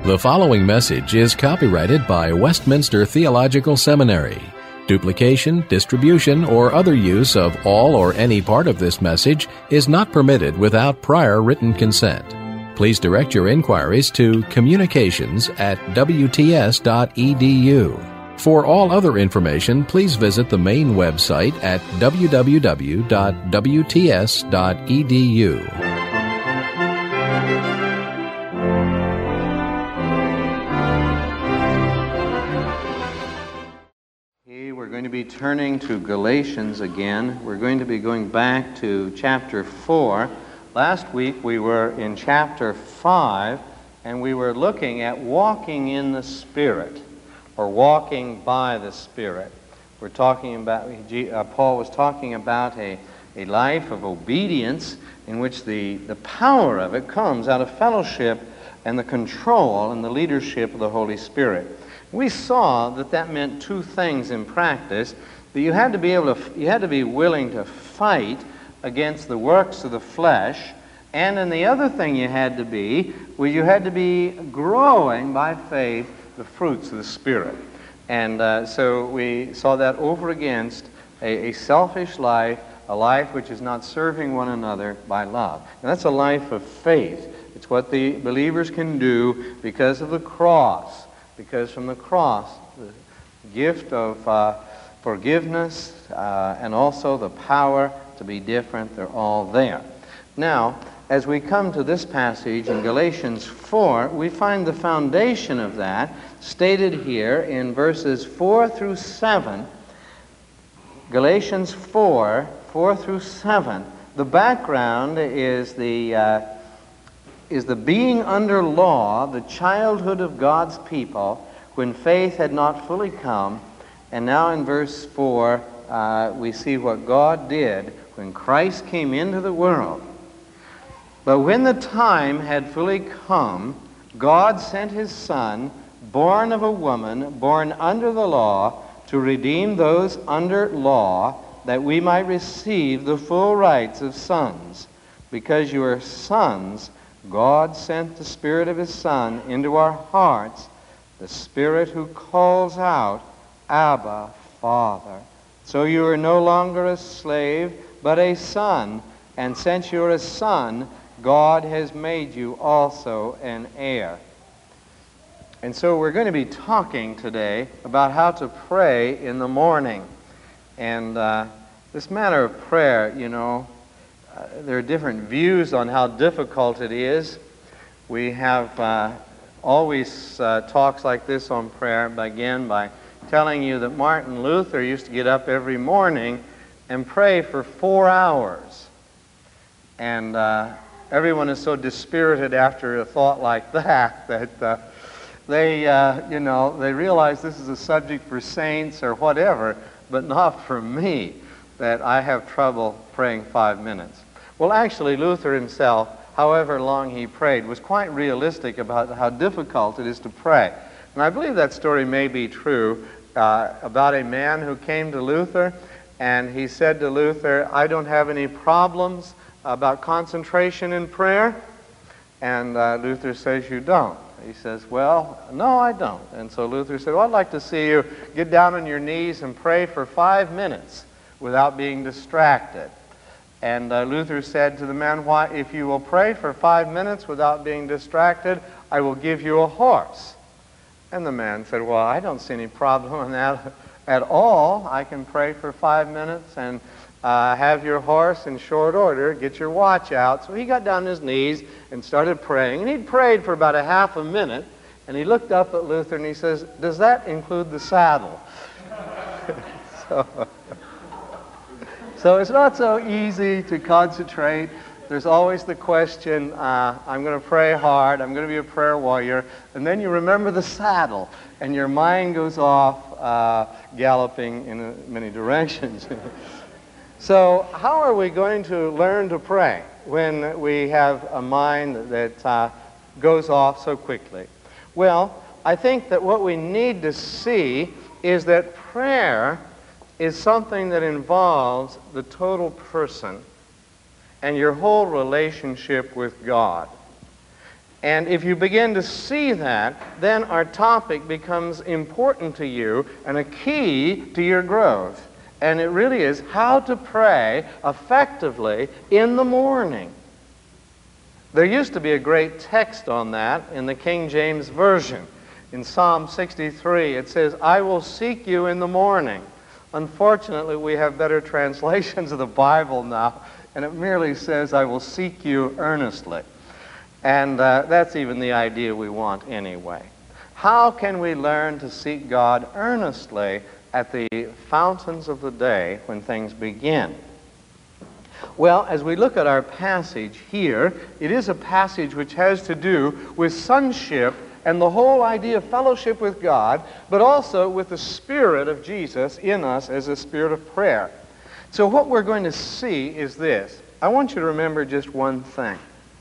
The following message is copyrighted by Westminster Theological Seminary. Duplication, distribution, or other use of all or any part of this message is not permitted without prior written consent. Please direct your inquiries to communications@wts.edu. For all other information, please visit the main website at www.wts.edu. We're going to be turning to Galatians again. We're going to be going back to chapter 4. Last week we were in chapter 5, and we were looking at walking in the Spirit, or walking by the Spirit. We're talking about, Paul was talking about a life of obedience in which the power of it comes out of fellowship and the control and the leadership of the Holy Spirit. We saw that meant two things in practice: that you had to be willing to fight against the works of the flesh, and then the other thing you had to be growing by faith the fruits of the Spirit. And so we saw that over against a selfish life, a life which is not serving one another by love. And that's a life of faith. It's what the believers can do because of the cross. Because from the cross, the gift of forgiveness and also the power to be different, they're all there. Now, as we come to this passage in Galatians 4, we find the foundation of that stated here in verses 4 through 7. Galatians 4 through 7. The background is the being under law, the childhood of God's people, when faith had not fully come. And now in verse 4, we see what God did when Christ came into the world. But when the time had fully come, God sent His Son, born of a woman, born under the law, to redeem those under law, that we might receive the full rights of sons. Because you are sons, God sent the Spirit of His Son into our hearts, the Spirit who calls out, Abba, Father. So you are no longer a slave, but a son. And since you are a son, God has made you also an heir. And so we're going to be talking today about how to pray in the morning. And this matter of prayer, there are different views on how difficult it is. We have always talks like this on prayer, begin by telling you that Martin Luther used to get up every morning and pray for 4 hours. And everyone is so dispirited after a thought like that they realize this is a subject for saints or whatever, but not for me, that I have trouble praying 5 minutes. Well, actually, Luther himself, however long he prayed, was quite realistic about how difficult it is to pray. And I believe that story may be true about a man who came to Luther, and he said to Luther, I don't have any problems about concentration in prayer. And Luther says, you don't. He says, well, no, I don't. And so Luther said, well, I'd like to see you get down on your knees and pray for 5 minutes without being distracted. And Luther said to the man, why, if you will pray for 5 minutes without being distracted, I will give you a horse. And the man said, well, I don't see any problem in that at all. I can pray for 5 minutes and have your horse in short order, get your watch out. So he got down on his knees and started praying. And he'd prayed for about a half a minute, and he looked up at Luther and he says, does that include the saddle? So it's not so easy to concentrate. There's always the question, I'm going to pray hard, I'm going to be a prayer warrior, and then you remember the saddle, and your mind goes off galloping in many directions. So how are we going to learn to pray when we have a mind that goes off so quickly? Well, I think that what we need to see is that prayer is something that involves the total person and your whole relationship with God. And if you begin to see that, then our topic becomes important to you and a key to your growth. And it really is how to pray effectively in the morning. There used to be a great text on that in the King James Version. In Psalm 63, it says, "I will seek you in the morning." Unfortunately, we have better translations of the Bible now, and it merely says, "I will seek you earnestly." And that's even the idea we want anyway. How can we learn to seek God earnestly at the fountains of the day when things begin? Well, as we look at our passage here, it is a passage which has to do with sonship and the whole idea of fellowship with God, but also with the Spirit of Jesus in us as a spirit of prayer. So what we're going to see is this. I want you to remember just one thing.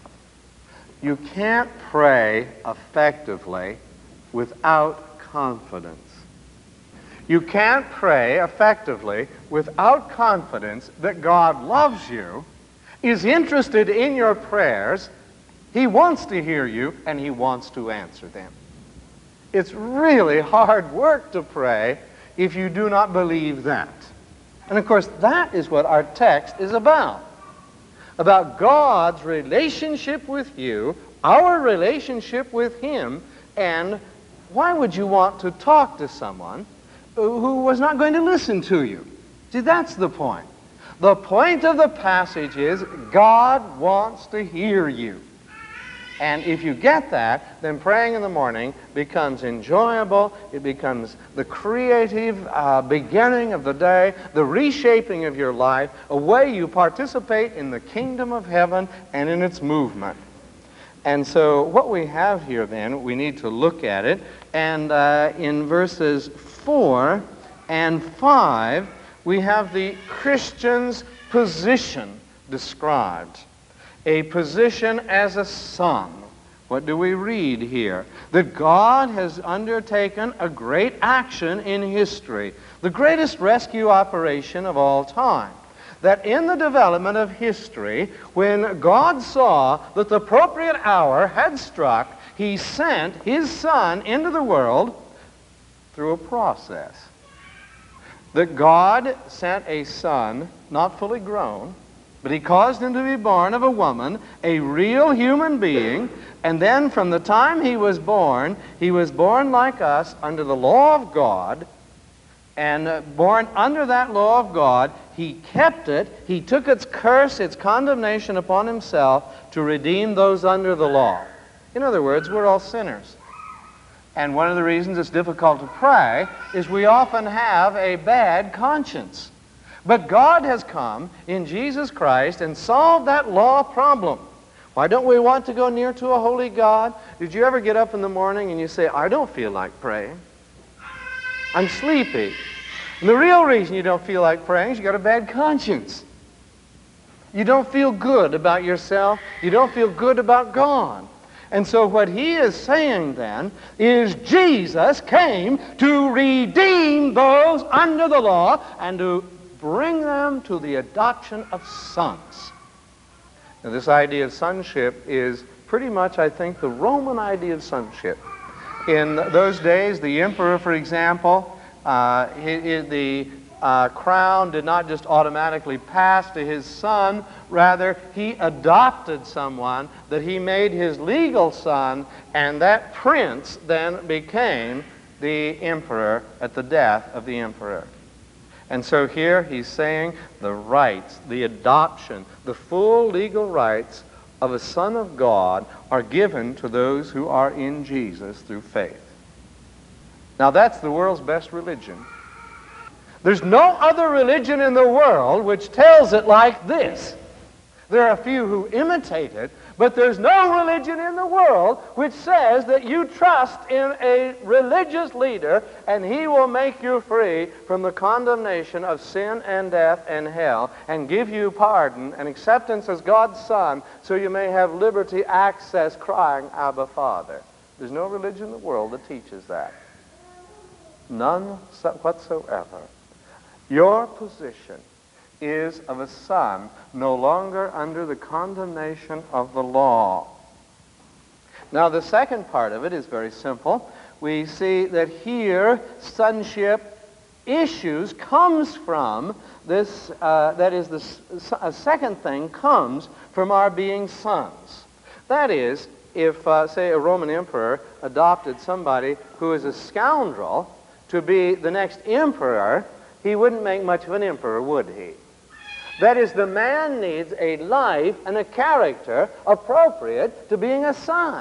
You can't pray effectively without confidence. You can't pray effectively without confidence that God loves you, is interested in your prayers, He wants to hear you, and He wants to answer them. It's really hard work to pray if you do not believe that. And of course, that is what our text is about God's relationship with you, our relationship with Him, and why would you want to talk to someone who was not going to listen to you? See, that's the point. The point of the passage is God wants to hear you. And if you get that, then praying in the morning becomes enjoyable. It becomes the creative beginning of the day, the reshaping of your life, a way you participate in the kingdom of heaven and in its movement. And so what we have here then, we need to look at it. And in verses 4 and 5, we have the Christian's position described. A position as a son. What do we read here? That God has undertaken a great action in history, the greatest rescue operation of all time. That in the development of history, when God saw that the appropriate hour had struck, He sent His Son into the world through a process. That God sent a Son, not fully grown, but He caused Him to be born of a woman, a real human being, and then from the time He was born like us under the law of God, and born under that law of God, He kept it. He took its curse, its condemnation upon Himself to redeem those under the law. In other words, we're all sinners. And one of the reasons it's difficult to pray is we often have a bad conscience. But God has come in Jesus Christ and solved that law problem. Why don't we want to go near to a holy God? Did you ever get up in the morning and you say, "I don't feel like praying. I'm sleepy"? And the real reason you don't feel like praying is you got a bad conscience. You don't feel good about yourself. You don't feel good about God. And so what he is saying then is Jesus came to redeem those under the law and to bring them to the adoption of sons. Now, this idea of sonship is pretty much, I think, the Roman idea of sonship. In those days, the emperor, for example, the crown did not just automatically pass to his son. Rather, he adopted someone that he made his legal son, and that prince then became the emperor at the death of the emperor. And so here he's saying the rights, the adoption, the full legal rights of a son of God are given to those who are in Jesus through faith. Now that's the world's best religion. There's no other religion in the world which tells it like this. There are a few who imitate it, but there's no religion in the world which says that you trust in a religious leader and he will make you free from the condemnation of sin and death and hell and give you pardon and acceptance as God's son so you may have liberty, access, crying, Abba, Father. There's no religion in the world that teaches that. None whatsoever. Your position is of a son no longer under the condemnation of the law. Now, the second part of it is very simple. We see that here sonship issues comes from this, that is, a second thing comes from our being sons. That is, if, say, a Roman emperor adopted somebody who is a scoundrel to be the next emperor, he wouldn't make much of an emperor, would he? That is, the man needs a life and a character appropriate to being a son.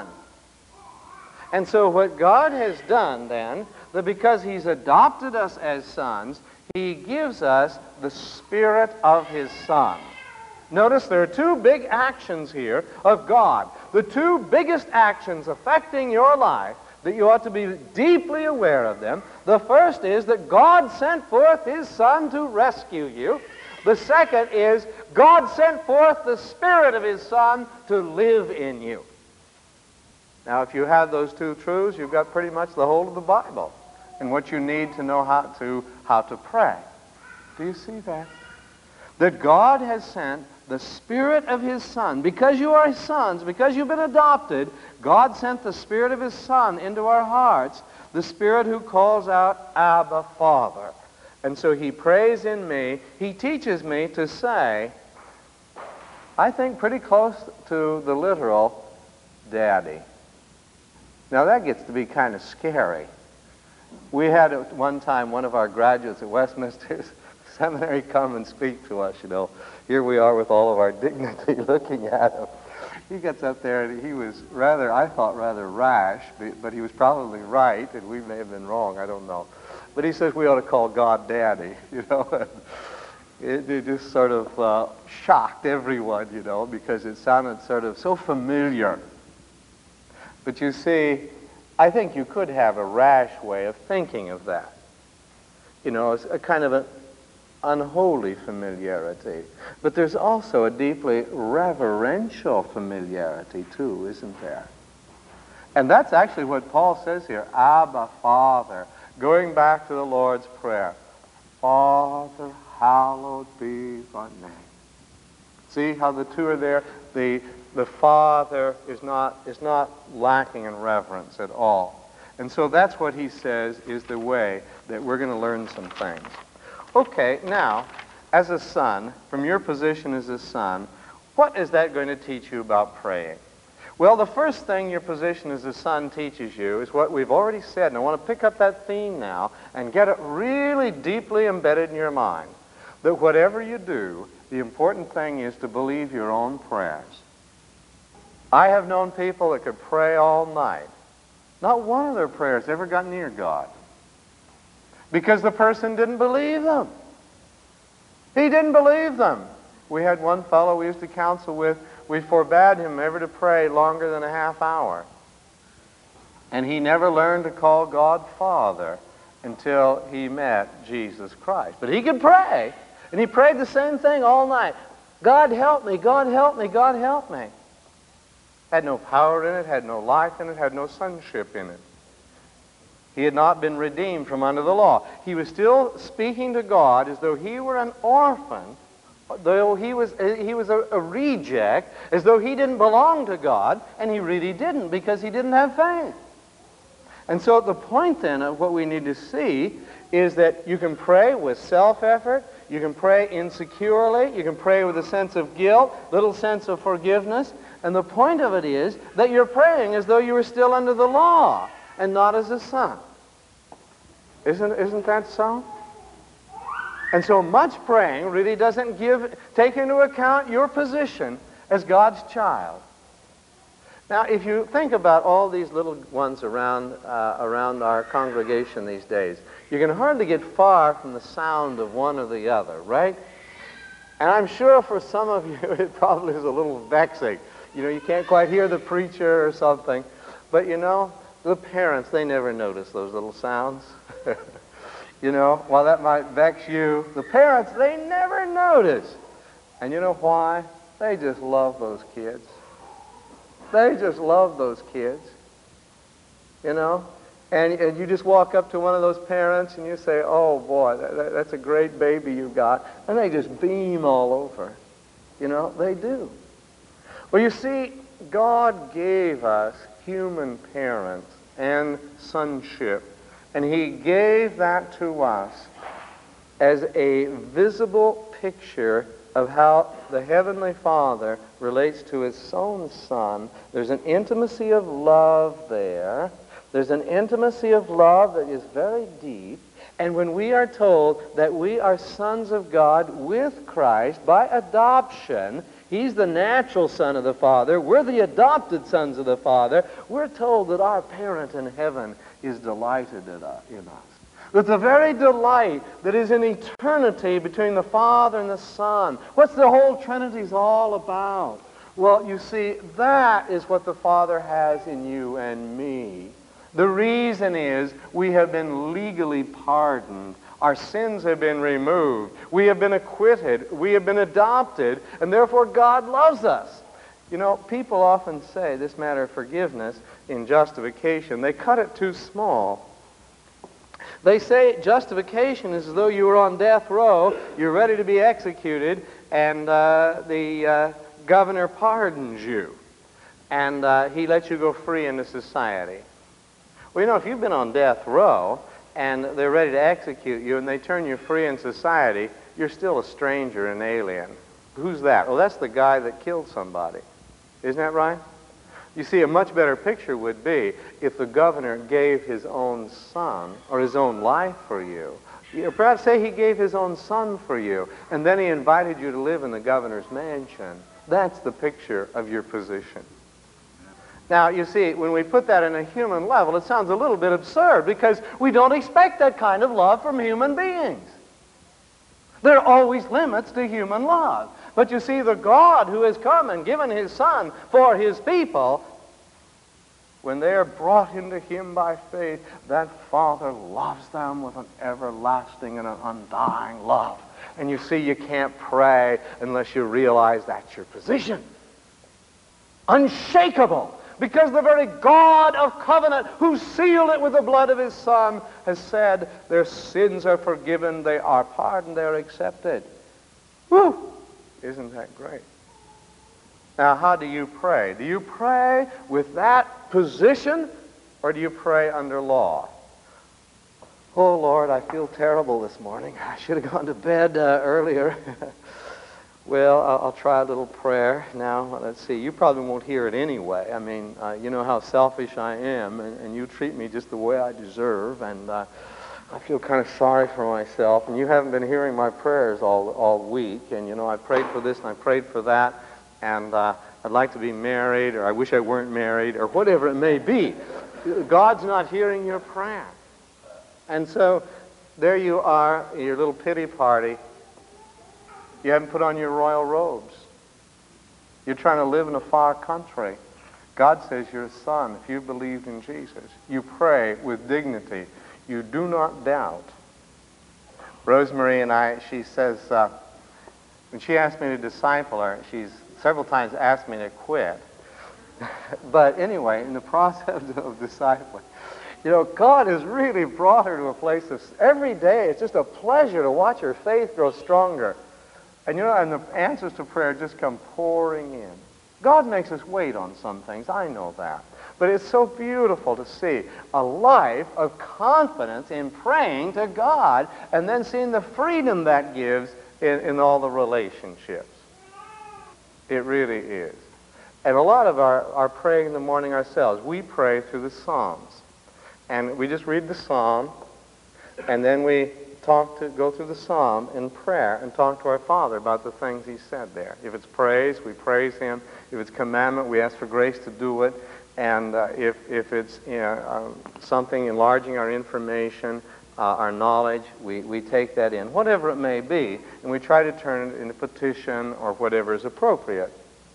And so what God has done then, that because He's adopted us as sons, He gives us the Spirit of His Son. Notice there are two big actions here of God. The two biggest actions affecting your life that you ought to be deeply aware of them. The first is that God sent forth His Son to rescue you. The second is God sent forth the Spirit of His Son to live in you. Now, if you have those two truths, you've got pretty much the whole of the Bible and what you need to know how to pray. Do you see that? That God has sent the Spirit of His Son. Because you are His sons, because you've been adopted, God sent the Spirit of His Son into our hearts, the Spirit who calls out, Abba, Father. And so He prays in me. He teaches me to say, I think pretty close to the literal, Daddy. Now that gets to be kind of scary. We had at one time one of our graduates at Westminster Seminary come and speak to us, you know. Here we are with all of our dignity looking at him. He gets up there and he was rather, I thought, rather rash, but he was probably right, and we may have been wrong, I don't know. But he says we ought to call God Daddy, you know. It just sort of shocked everyone, you know, because it sounded sort of so familiar. But you see, I think you could have a rash way of thinking of that. You know, it's a kind of an unholy familiarity. But there's also a deeply reverential familiarity too, isn't there? And that's actually what Paul says here, Abba, Father, going back to the Lord's Prayer. Father, hallowed be thy name. See how the two are there? The Father is not lacking in reverence at all. And so that's what he says is the way that we're going to learn some things. Okay, now, as a son, from your position as a son, what is that going to teach you about praying? Well, the first thing your position as a son teaches you is what we've already said, and I want to pick up that theme now and get it really deeply embedded in your mind, that whatever you do, the important thing is to believe your own prayers. I have known people that could pray all night. Not one of their prayers ever got near God. Because the person didn't believe them. He didn't believe them. We had one fellow we used to counsel with, we forbade him ever to pray longer than a half hour. And he never learned to call God Father until he met Jesus Christ. But he could pray. And he prayed the same thing all night. God help me, God help me, God help me. Had no power in it, had no life in it, had no sonship in it. He had not been redeemed from under the law. He was still speaking to God as though he were an orphan, though he was a reject, as though he didn't belong to God, and he really didn't because he didn't have faith. And so the point then of what we need to see is that you can pray with self-effort, you can pray insecurely, you can pray with a sense of guilt, little sense of forgiveness, and the point of it is that you're praying as though you were still under the law and not as a son. Isn't that so? And so much praying really doesn't take into account your position as God's child. Now, if you think about all these little ones around our congregation these days, you can hardly get far from the sound of one or the other, right? And I'm sure for some of you it probably is a little vexing. You know, you can't quite hear the preacher or something. But you know, the parents, they never notice those little sounds. You know, while that might vex you, the parents, they never notice. And you know why? They just love those kids. They just love those kids. You know? And you just walk up to one of those parents and you say, oh boy, that's a great baby you got. And they just beam all over. You know, they do. Well, you see, God gave us human parents and sonship, and he gave that to us as a visible picture of how the Heavenly Father relates to his own Son. There's an intimacy of love there. There's an intimacy of love that is very deep. And when we are told that we are sons of God with Christ by adoption, he's the natural son of the Father, we're the adopted sons of the Father, we're told that our parent in heaven is delighted in us. That the very delight that is in eternity between the Father and the Son. What's the whole Trinity's all about? Well, you see, that is what the Father has in you and me. The reason is we have been legally pardoned. Our sins have been removed. We have been acquitted. We have been adopted. And therefore God loves us. You know, people often say this matter of forgiveness in justification, they cut it too small. They say justification is as though you were on death row, you're ready to be executed, and the governor pardons you. And he lets you go free into society. Well, you know, if you've been on death row, and they're ready to execute you, and they turn you free in society, you're still a stranger, an alien. Who's that? Well, that's the guy that killed somebody. Isn't that right? You see, a much better picture would be if the governor gave his own son, or his own life for you. Perhaps say he gave his own son for you, and then he invited you to live in the governor's mansion. That's the picture of your position. Now, you see, when we put that in a human level, it sounds a little bit absurd because we don't expect that kind of love from human beings. There are always limits to human love. But you see, the God who has come and given his Son for his people, when they are brought into him by faith, that Father loves them with an everlasting and an undying love. And you see, you can't pray unless you realize that's your position. Unshakable. Because the very God of covenant, who sealed it with the blood of his Son, has said their sins are forgiven, they are pardoned, they are accepted. Woo! Isn't that great? Now, how do you pray? Do you pray with that position, or do you pray under law? Oh, Lord, I feel terrible this morning. I should have gone to bed earlier. Well, I'll try a little prayer. Now, let's see. You probably won't hear it anyway. I mean, you know how selfish I am, and you treat me just the way I deserve, and I feel kind of sorry for myself. And you haven't been hearing my prayers all week, and, you know, I prayed for this and I prayed for that, and I'd like to be married, or I wish I weren't married, or whatever it may be. God's not hearing your prayer. And so there you are, your little pity party. You haven't put on your royal robes. You're trying to live in a far country. God says you're a son if you believed in Jesus. You pray with dignity. You do not doubt. Rosemary and I, she says, when she asked me to disciple her, she's several times asked me to quit. But anyway, in the process of discipling, you know, God has really brought her to a place of, every day, it's just a pleasure to watch her faith grow stronger. And you know, and the answers to prayer just come pouring in. God makes us wait on some things, I know that. But it's so beautiful to see a life of confidence in praying to God and then seeing the freedom that gives in all the relationships. It really is. And a lot of our praying in the morning ourselves, we pray through the Psalms. And we just read the Psalm, and then we go through the Psalm in prayer and talk to our Father about the things he said there. If it's praise, we praise him. If it's commandment, we ask for grace to do it. And if it's something enlarging our information, our knowledge, we take that in, whatever it may be, and we try to turn it into petition or whatever is appropriate.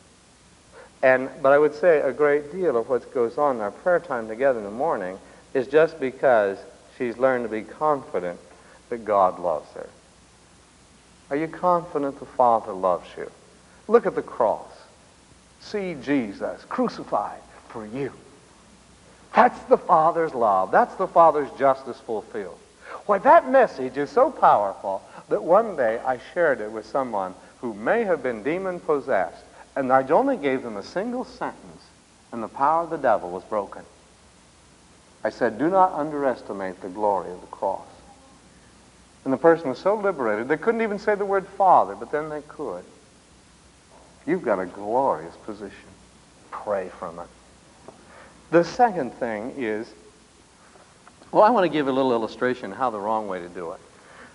But I would say a great deal of what goes on in our prayer time together in the morning is just because she's learned to be confident that God loves her. Are you confident the Father loves you? Look at the cross. See Jesus crucified for you. That's the Father's love. That's the Father's justice fulfilled. Why, that message is so powerful that one day I shared it with someone who may have been demon-possessed, and I only gave them a single sentence, and the power of the devil was broken. I said, do not underestimate the glory of the cross. And the person was so liberated, they couldn't even say the word Father, but then they could. You've got a glorious position. Pray from it. The second thing is, well, I want to give a little illustration of how the wrong way to do it.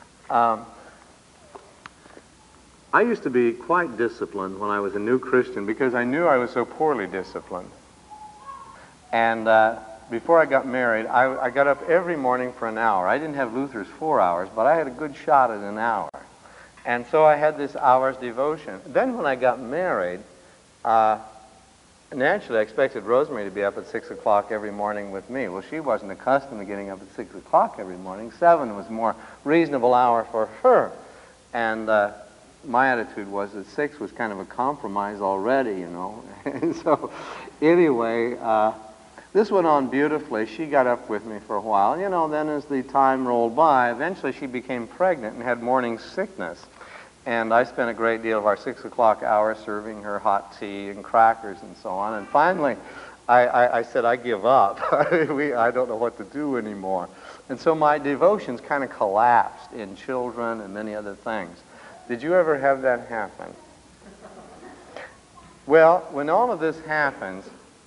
I used to be quite disciplined when I was a new Christian because I knew I was so poorly disciplined. And before I got married, I got up every morning for an hour. I didn't have Luther's 4 hours, but I had a good shot at an hour. And so I had this hour's devotion. Then when I got married, naturally I expected Rosemary to be up at 6 o'clock every morning with me. Well, she wasn't accustomed to getting up at 6 o'clock every morning. 7 was a more reasonable hour for her. And my attitude was that 6 was kind of a compromise already, you know. And so anyway, this went on beautifully. She got up with me for a while. You know, then as the time rolled by, eventually she became pregnant and had morning sickness. And I spent a great deal of our 6 o'clock hour serving her hot tea and crackers and so on. And finally, I said, I give up. I don't know what to do anymore. And so my devotions kind of collapsed in children and many other things. Did you ever have that happen? Well, when all of this happens,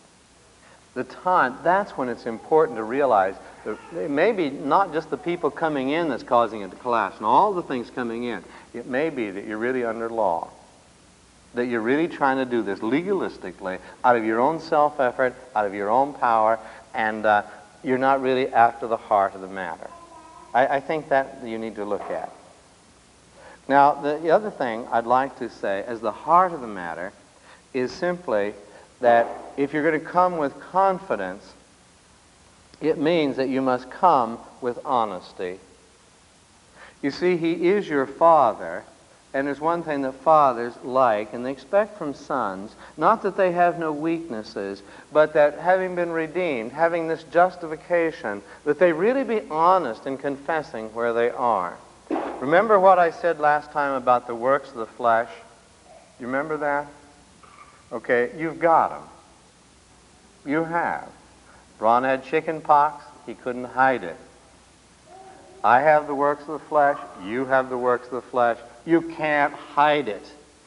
that's when it's important to realize that it may be not just the people coming in that's causing it to collapse, and all the things coming in. It may be that you're really under law, that you're really trying to do this legalistically, out of your own self-effort, out of your own power, and you're not really after the heart of the matter. I think that you need to look at. Now, the other thing I'd like to say as the heart of the matter is simply that if you're going to come with confidence, it means that you must come with honesty. You see, He is your Father, and there's one thing that fathers like, and they expect from sons, not that they have no weaknesses, but that having been redeemed, having this justification, that they really be honest in confessing where they are. Remember what I said last time about the works of the flesh? You remember that? Okay, you've got them. You have. Ron had chicken pox. He couldn't hide it. I have the works of the flesh. You have the works of the flesh. You can't hide it.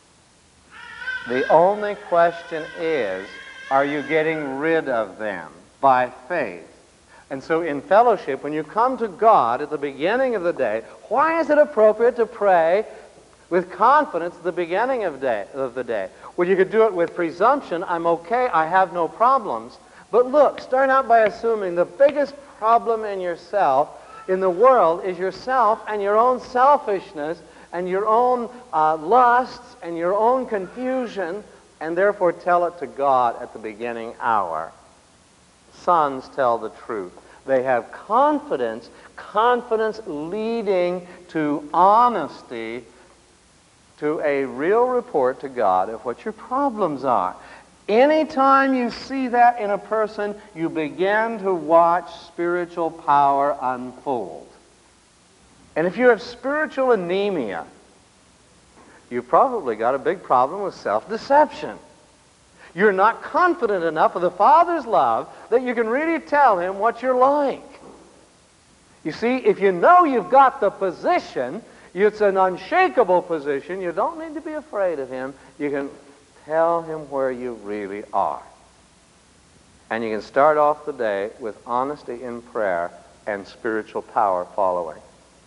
The only question is, are you getting rid of them by faith? And so in fellowship, when you come to God at the beginning of the day, why is it appropriate to pray with confidence at the beginning of the day? Well, you could do it with presumption. I'm okay. I have no problems. But look, start out by assuming the biggest problem in yourself, in the world, is yourself and your own selfishness and your own lusts and your own confusion, and therefore tell it to God at the beginning hour. Sons tell the truth. They have confidence leading to honesty, to a real report to God of what your problems are. Anytime you see that in a person, you begin to watch spiritual power unfold. And if you have spiritual anemia, you've probably got a big problem with self-deception. You're not confident enough of the Father's love that you can really tell Him what you're like. You see, if you know you've got the position, it's an unshakable position, you don't need to be afraid of Him. You can tell Him where you really are. And you can start off the day with honesty in prayer and spiritual power following.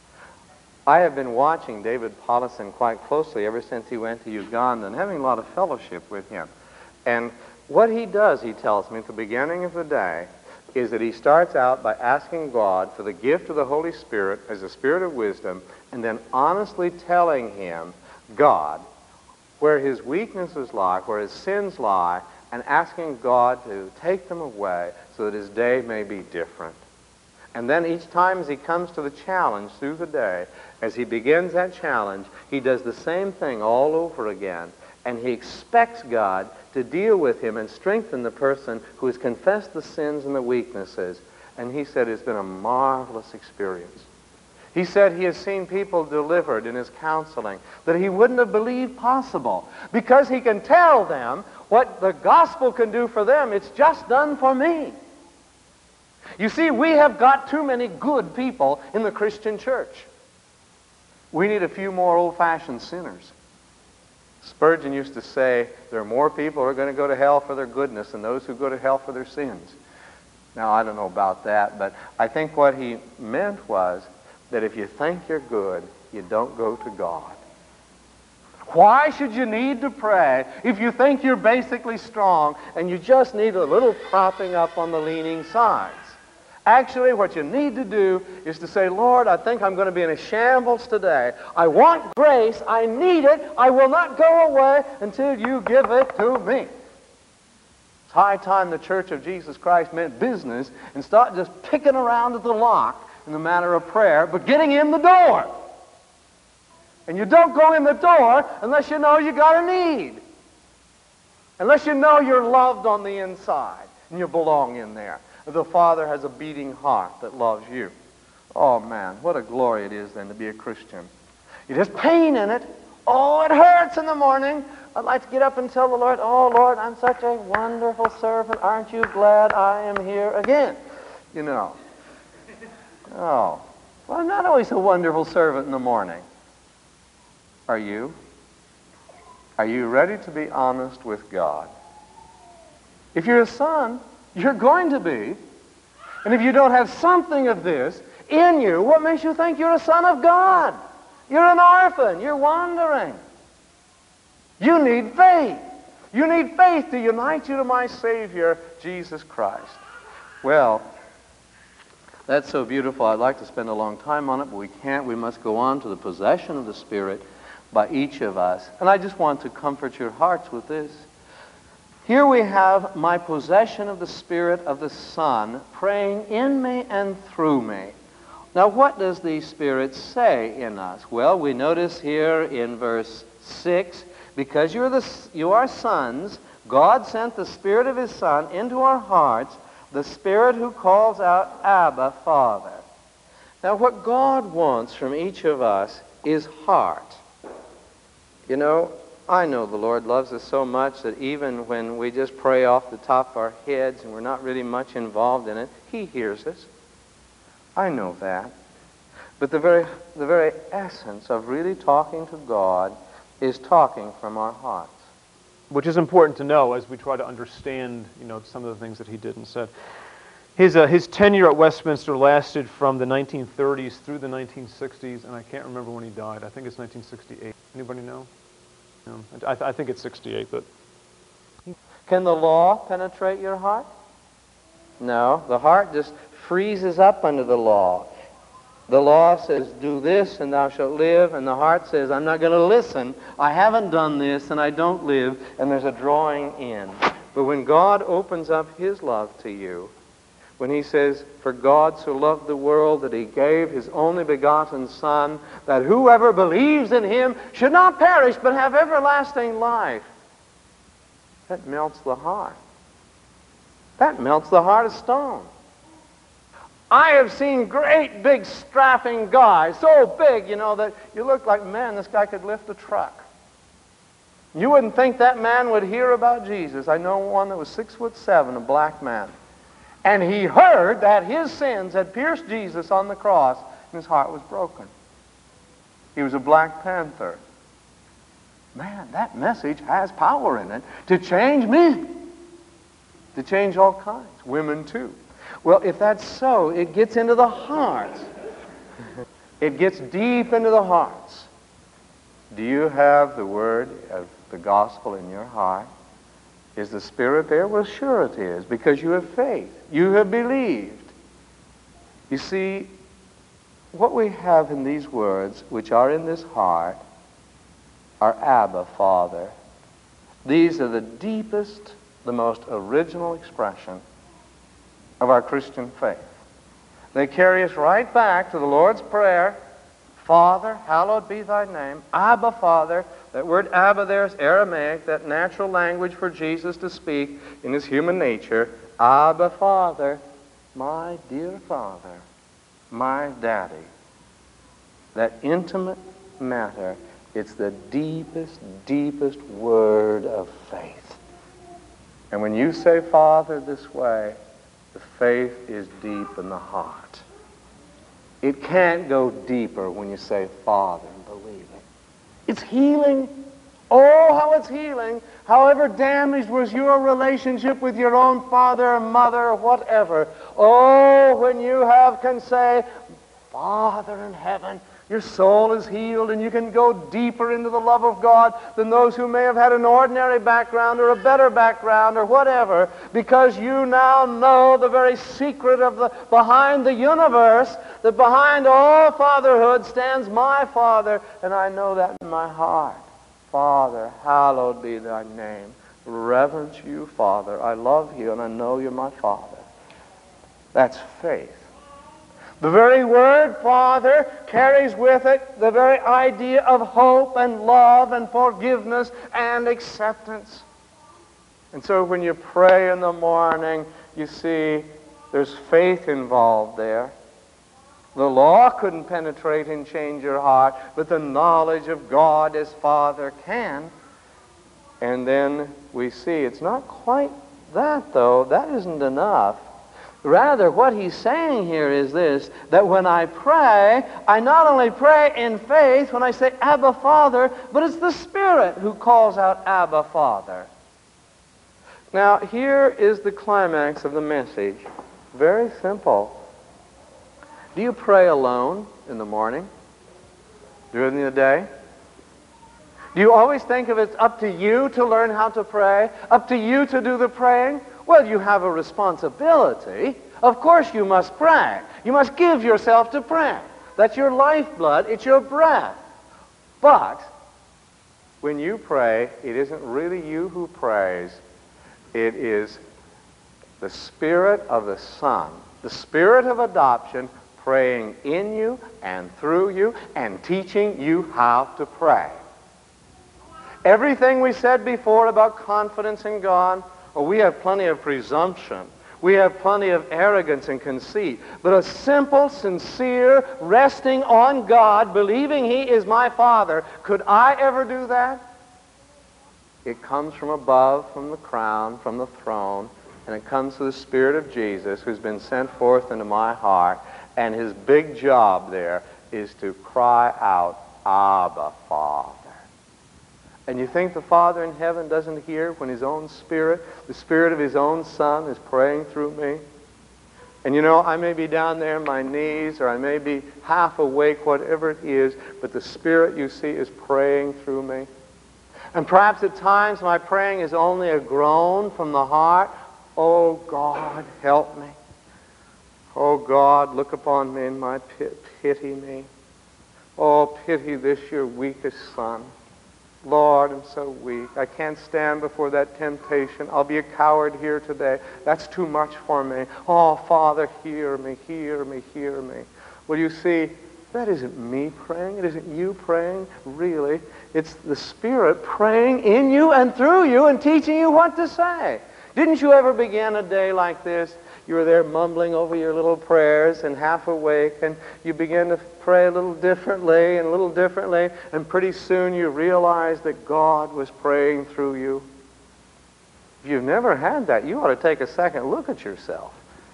I have been watching David Paulison quite closely ever since he went to Uganda and having a lot of fellowship with him. And what he does, he tells me, at the beginning of the day, is that he starts out by asking God for the gift of the Holy Spirit as a spirit of wisdom, and then honestly telling Him, God, where his weaknesses lie, where his sins lie, and asking God to take them away so that his day may be different. And then each time as he comes to the challenge through the day, as he begins that challenge, he does the same thing all over again. And he expects God to deal with him and strengthen the person who has confessed the sins and the weaknesses. And he said it's been a marvelous experience. He said he has seen people delivered in his counseling that he wouldn't have believed possible, because he can tell them what the gospel can do for them, it's just done for me. You see, we have got too many good people in the Christian church. We need a few more old-fashioned sinners. Spurgeon used to say, there are more people who are going to go to hell for their goodness than those who go to hell for their sins. Now, I don't know about that, but I think what he meant was that if you think you're good, you don't go to God. Why should you need to pray if you think you're basically strong and you just need a little propping up on the leaning sides? Actually, what you need to do is to say, Lord, I think I'm going to be in a shambles today. I want grace. I need it. I will not go away until you give it to me. It's high time the Church of Jesus Christ meant business and start just picking around at the lock in the matter of prayer, but getting in the door. And you don't go in the door unless you know you got a need. Unless you know you're loved on the inside and you belong in there. The Father has a beating heart that loves you. Oh man, what a glory it is then to be a Christian. There's pain in it. Oh, it hurts in the morning. I'd like to get up and tell the Lord, oh Lord, I'm such a wonderful servant. Aren't you glad I am here again? You know. Oh, well, I'm not always a wonderful servant in the morning. Are you? Are you ready to be honest with God? If you're a son, you're going to be. And if you don't have something of this in you, what makes you think you're a son of God? You're an orphan. You're wandering. You need faith. You need faith to unite you to my Savior, Jesus Christ. Well, that's so beautiful. I'd like to spend a long time on it, but we can't. We must go on to the possession of the Spirit by each of us. And I just want to comfort your hearts with this. Here we have my possession of the Spirit of the Son praying in me and through me. Now, what does the Spirit say in us? Well, we notice here in verse 6, because you are sons, God sent the Spirit of His Son into our hearts, the Spirit who calls out, Abba, Father. Now, what God wants from each of us is heart. You know the Lord loves us so much that even when we just pray off the top of our heads and we're not really much involved in it, He hears us. I know that. But the very essence of really talking to God is talking from our hearts. Which is important to know as we try to understand, some of the things that he did and said. His tenure at Westminster lasted from the 1930s through the 1960s, and I can't remember when he died. I think it's 1968. Anybody know? I think it's 68, but... Can the law penetrate your heart? No, the heart just freezes up under the law. The law says, do this and thou shalt live, and the heart says, I'm not going to listen. I haven't done this and I don't live, and there's a drawing in. But when God opens up His love to you, when He says, for God so loved the world that He gave His only begotten Son, that whoever believes in Him should not perish but have everlasting life. That melts the heart. That melts the heart of stone. I have seen great big strapping guys, so big, that you look like, man, this guy could lift a truck. You wouldn't think that man would hear about Jesus. I know one that was 6'7", a black man. And he heard that his sins had pierced Jesus on the cross, and his heart was broken. He was a Black Panther. Man, that message has power in it to change men, to change all kinds, women too. Well, if that's so, it gets into the hearts. It gets deep into the hearts. Do you have the word of the gospel in your heart? Is the Spirit there? Well, sure it is, because you have faith. You have believed. You see, what we have in these words, which are in this heart, are Abba, Father. These are the deepest, the most original expression of our Christian faith. They carry us right back to the Lord's Prayer. Father, hallowed be thy name. Abba, Father. That word Abba there is Aramaic, that natural language for Jesus to speak in his human nature. Abba, Father, my dear Father, my Daddy. That intimate matter, it's the deepest, deepest word of faith And when you say Father this way, the faith is deep in the heart. It can't go deeper when you say Father and believe it. It's healing. Oh, how it's healing. However damaged was your relationship with your own father or mother or whatever. Oh, when you can say, Father in heaven, your soul is healed, and you can go deeper into the love of God than those who may have had an ordinary background or a better background or whatever, because you now know the very secret of behind the universe, that behind all fatherhood stands my Father, and I know that in my heart. Father, hallowed be thy name. Reverence you, Father. I love you, and I know you're my Father. That's faith. The very word Father carries with it the very idea of hope and love and forgiveness and acceptance. And so when you pray in the morning, you see there's faith involved there. The law couldn't penetrate and change your heart, but the knowledge of God as Father can. And then we see it's not quite that, though. That isn't enough. Rather, what he's saying here is this, that when I pray, I not only pray in faith when I say Abba, Father, but it's the Spirit who calls out Abba, Father. Now, here is the climax of the message. Very simple. Do you pray alone in the morning? During the day? Do you always think of it's up to you to learn how to pray? Up to you to do the praying? Well, you have a responsibility. Of course you must pray. You must give yourself to prayer. That's your lifeblood. It's your breath. But when you pray, it isn't really you who prays. It is the Spirit of the Son, the Spirit of adoption, praying in you and through you and teaching you how to pray. Everything we said before about confidence in God, we have plenty of presumption. We have plenty of arrogance and conceit. But a simple, sincere, resting on God, believing He is my Father, could I ever do that? It comes from above, from the crown, from the throne, and it comes through the Spirit of Jesus who's been sent forth into my heart. And His big job there is to cry out, Abba, Father. And you think the Father in heaven doesn't hear when His own Spirit, the Spirit of His own Son, is praying through me? And you know, I may be down there on my knees, or I may be half awake, whatever it is, but the Spirit, you see, is praying through me. And perhaps at times my praying is only a groan from the heart. Oh, God, help me. Oh, God, look upon me in my pity me. Oh, pity this your weakest son. Lord, I'm so weak. I can't stand before that temptation. I'll be a coward here today. That's too much for me. Oh, Father, hear me, hear me, hear me. Well, you see, that isn't me praying. It isn't you praying, really. It's the Spirit praying in you and through you and teaching you what to say. Didn't you ever begin a day like this? You were there mumbling over your little prayers and half awake, and you begin to pray a little differently, and pretty soon you realize that God was praying through you. If you've never had that, you ought to take a second look at yourself.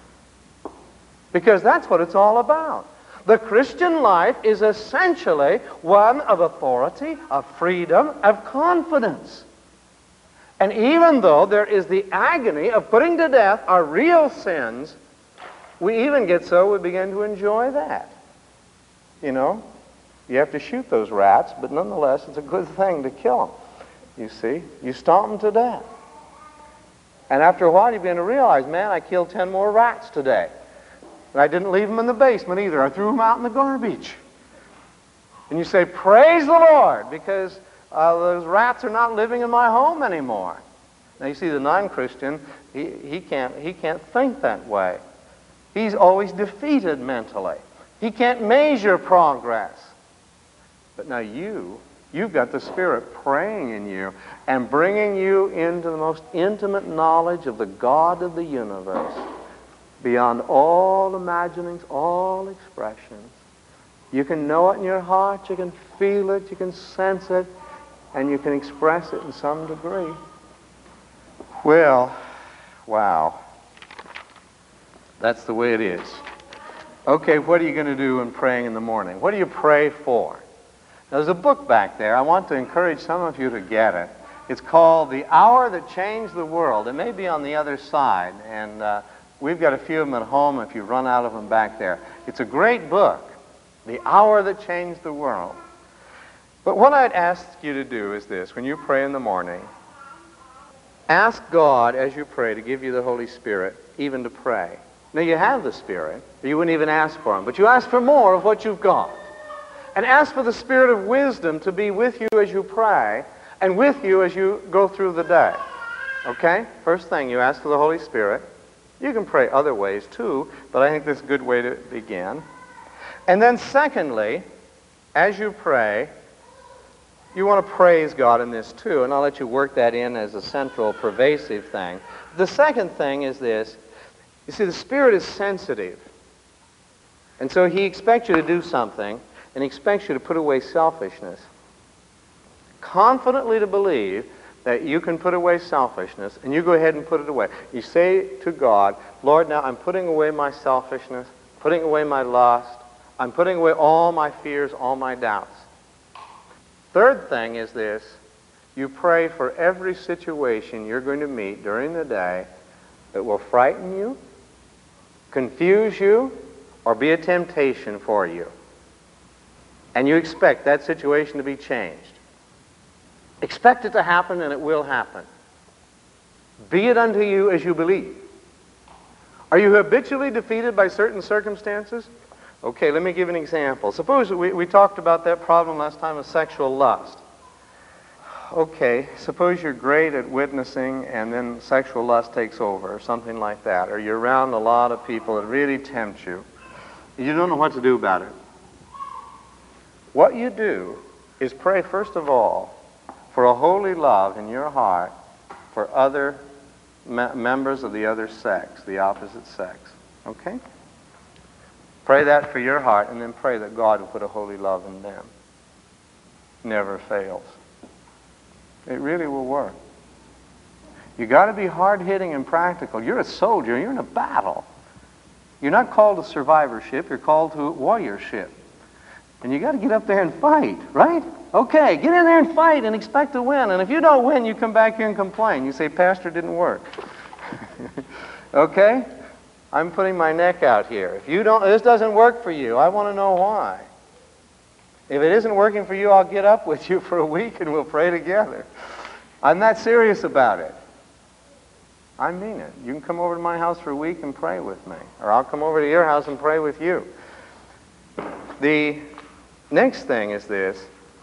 Because that's what it's all about. The Christian life is essentially one of authority, of freedom, of confidence. And even though there is the agony of putting to death our real sins, we even get so we begin to enjoy that. You know, you have to shoot those rats, but nonetheless it's a good thing to kill them. You see, you stomp them to death. And after a while you begin to realize, man, I killed 10 more rats today. And I didn't leave them in the basement either. I threw them out in the garbage. And you say, praise the Lord, because those rats are not living in my home anymore. Now you see, the non-Christian, he can't think that way. He's always defeated mentally. He can't measure progress. But now you've got the Spirit praying in you and bringing you into the most intimate knowledge of the God of the universe, beyond all imaginings, all expressions. You can know it in your heart, you can feel it, you can sense it, and you can express it in some degree. Well, wow. That's the way it is. Okay, what are you going to do in praying in the morning? What do you pray for? There's a book back there. I want to encourage some of you to get it. It's called The Hour That Changed the World. It may be on the other side, and we've got a few of them at home if you run out of them back there. It's a great book, The Hour That Changed the World. But what I'd ask you to do is this. When you pray in the morning, ask God as you pray to give you the Holy Spirit, even to pray. Now, you have the Spirit. You wouldn't even ask for Him, but you ask for more of what you've got. And ask for the Spirit of wisdom to be with you as you pray and with you as you go through the day. Okay? First thing, you ask for the Holy Spirit. You can pray other ways too, but I think this is a good way to begin. And then secondly, as you pray, you want to praise God in this too, and I'll let you work that in as a central, pervasive thing. The second thing is this. You see, the Spirit is sensitive. And so He expects you to do something, and He expects you to put away selfishness. Confidently to believe that you can put away selfishness, and you go ahead and put it away. You say to God, Lord, now I'm putting away my selfishness, putting away my lust, I'm putting away all my fears, all my doubts. Third thing is this. You pray for every situation you're going to meet during the day that will frighten you, confuse you, or be a temptation for you. And you expect that situation to be changed. Expect it to happen, and it will happen. Be it unto you as you believe. Are you habitually defeated by certain circumstances? Okay, let me give an example. Suppose we talked about that problem last time of sexual lust. Okay, suppose you're great at witnessing and then sexual lust takes over or something like that, or you're around a lot of people that really tempt you. You don't know what to do about it. What you do is pray, first of all, for a holy love in your heart for other members of the other sex, the opposite sex. Okay? Pray that for your heart, and then pray that God will put a holy love in them. Never fails. It really will work. You got to be hard-hitting and practical. You're a soldier. You're in a battle. You're not called to survivorship. You're called to warriorship. And you got to get up there and fight, right? Okay, get in there and fight and expect to win. And if you don't win, you come back here and complain. You say, Pastor, it didn't work. Okay? I'm putting my neck out here. If this doesn't work for you, I want to know why. If it isn't working for you, I'll get up with you for a week and we'll pray together. I'm not serious about it. I mean it. You can come over to my house for a week and pray with me. Or I'll come over to your house and pray with you. The next thing is this.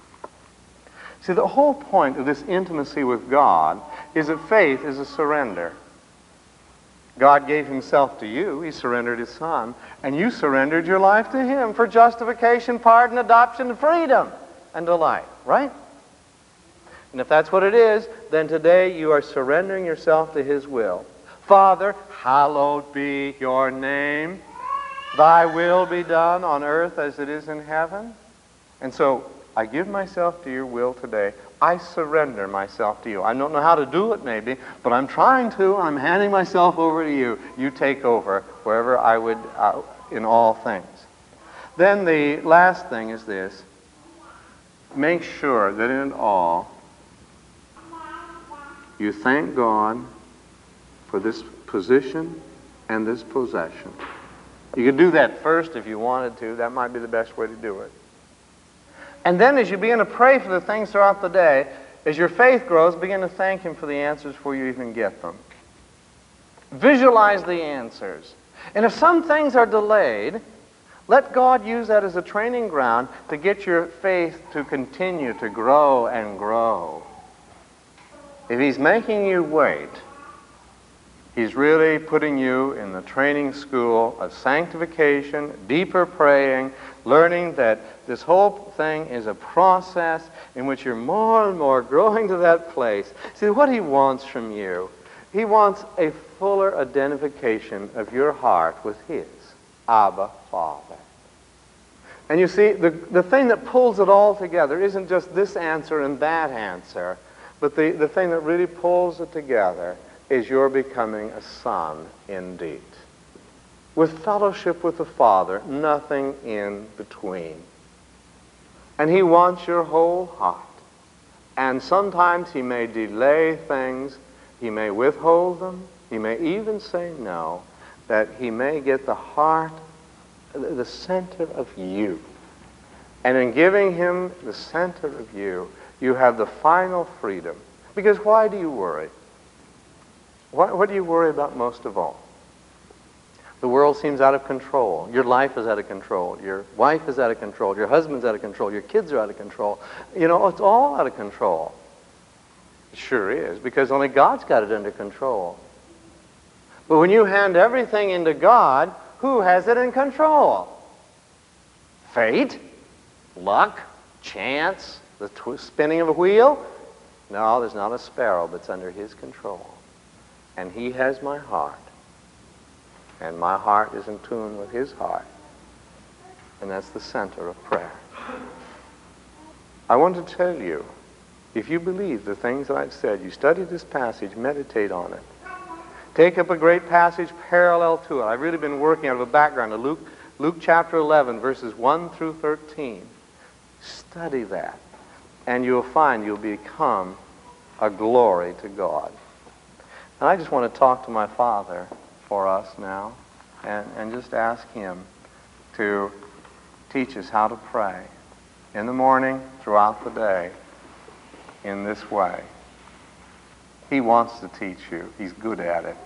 See, the whole point of this intimacy with God is that faith is a surrender. God gave Himself to you. He surrendered His Son. And you surrendered your life to Him for justification, pardon, adoption, freedom, and delight. Right? And if that's what it is, then today you are surrendering yourself to His will. Father, hallowed be your name. Thy will be done on earth as it is in heaven. And so I give myself to your will today. I surrender myself to you. I don't know how to do it maybe, but I'm trying to. I'm handing myself over to you. You take over wherever I would, in all things. Then the last thing is this. Make sure that in it all, you thank God for this position and this possession. You could do that first if you wanted to. That might be the best way to do it. And then as you begin to pray for the things throughout the day, as your faith grows, begin to thank Him for the answers before you even get them. Visualize the answers. And if some things are delayed, let God use that as a training ground to get your faith to continue to grow and grow. If He's making you wait, He's really putting you in the training school of sanctification, deeper praying, learning that this whole thing is a process in which you're more and more growing to that place. See, what He wants from you, He wants a fuller identification of your heart with His. Abba, Father. And you see, the thing that pulls it all together isn't just this answer and that answer, but the thing that really pulls it together is your becoming a son indeed, with fellowship with the Father, nothing in between. And He wants your whole heart. And sometimes He may delay things, He may withhold them, He may even say no, that He may get the heart, the center of you. And in giving Him the center of you, you have the final freedom. Because why do you worry? What do you worry about most of all? The world seems out of control. Your life is out of control. Your wife is out of control. Your husband's out of control. Your kids are out of control. You know, it's all out of control. It sure is, because only God's got it under control. But when you hand everything into God, who has it in control? Fate? Luck? Chance? The spinning of a wheel? No, there's not a sparrow that's under His control. And He has my heart. And my heart is in tune with His heart. And that's the center of prayer. I want to tell you, if you believe the things that I've said, you study this passage, meditate on it. Take up a great passage parallel to it. I've really been working out of a background of Luke chapter 11, verses 1 through 13. Study that. And you'll find you'll become a glory to God. And I just want to talk to my Father for us now and just ask Him to teach us how to pray in the morning, throughout the day, in this way. He wants to teach you. He's good at it.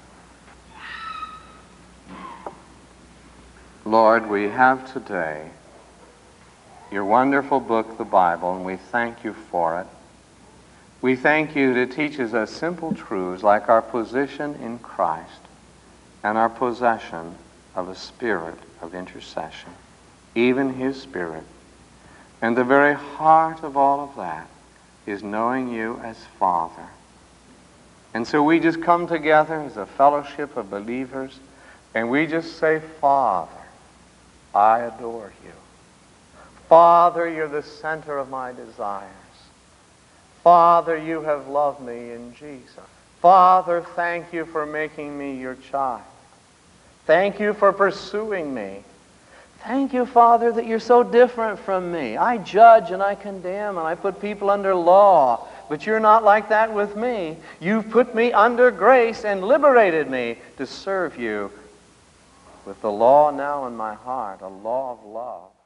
Lord, we have today your wonderful book, the Bible, and we thank you for it. We thank you that it teaches us simple truths like our position in Christ and our possession of a spirit of intercession, even His Spirit. And the very heart of all of that is knowing you as Father. And so we just come together as a fellowship of believers, and we just say, Father, I adore you. Father, you're the center of my desires. Father, you have loved me in Jesus. Father, thank you for making me your child. Thank you for pursuing me. Thank you, Father, that you're so different from me. I judge and I condemn and I put people under law, but you're not like that with me. You've put me under grace and liberated me to serve you with the law now in my heart, a law of love.